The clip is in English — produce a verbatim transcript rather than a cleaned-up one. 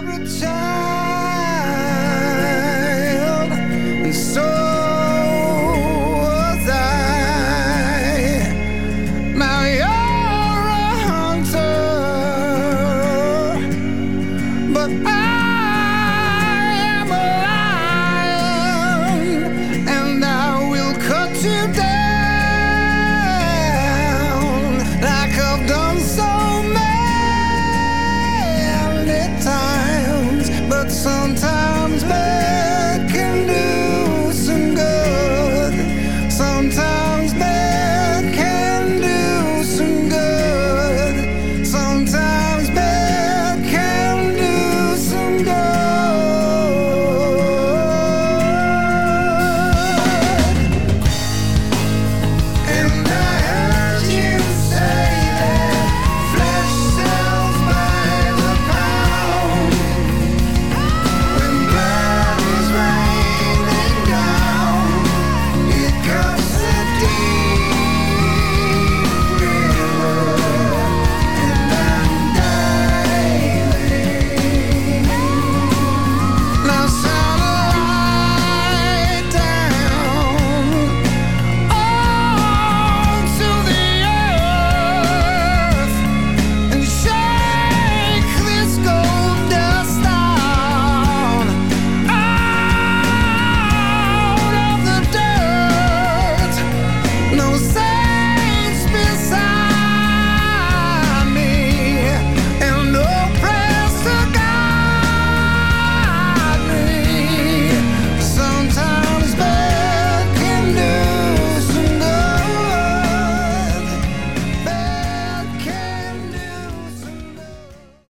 a child, and so was I. Now you're a hunter, but I am a lion, and I will cut you down like I've done so many times. But sometimes